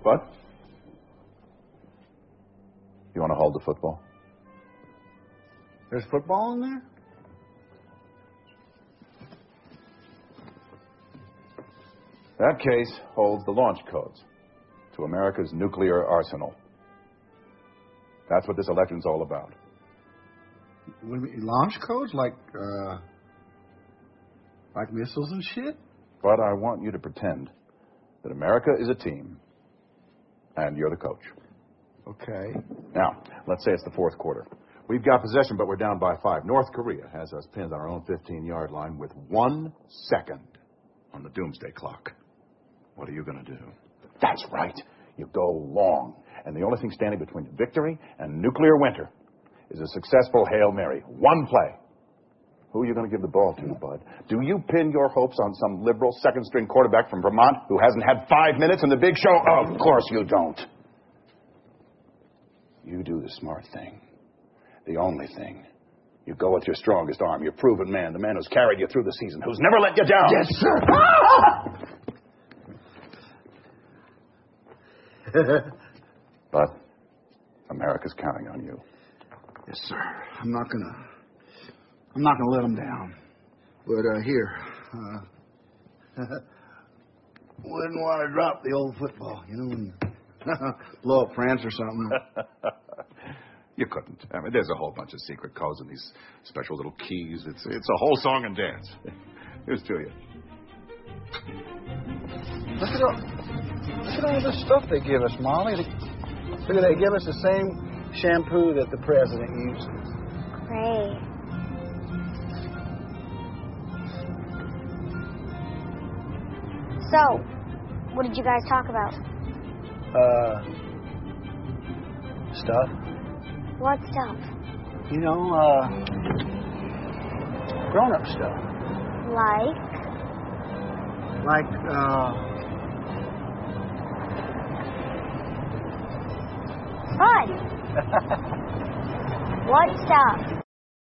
Bud? You want to hold the football? There's football in there? That case holds the launch codes to America's nuclear arsenal. That's what this election's all about. What do you mean, launch codes? Like missiles and shit? But I want you to pretend that America is a team, and you're the coach. Okay. Now, let's say it's the fourth quarter. We've got possession, but we're down by 5. North Korea has us pinned on our own 15-yard line with 1 second on the doomsday clock. What are you going to do? That's right. You go long. And the only thing standing between victory and nuclear winter is a successful Hail Mary. 1 play. Who are you going to give the ball to, Bud? Do you pin your hopes on some liberal second-string quarterback from Vermont who hasn't had 5 minutes in the big show? Of course you don't. You do the smart thing. The only thing. You go with your strongest arm, your proven man, the man who's carried you through the season, who's never let you down. Yes, sir. But America's counting on you. Yes, sir. I'm not gonna let them down. But here, wouldn't want to drop the old football, and blow up France or something. You couldn't. I mean, there's a whole bunch of secret codes and these special little keys. It's a whole song and dance. Here's to you. Look at all this stuff they give us, Molly. Look at they give us the same shampoo that the president uses. Great. So, what did you guys talk about? Stuff. What stuff? Grown-up stuff. Like? Fun. What stuff?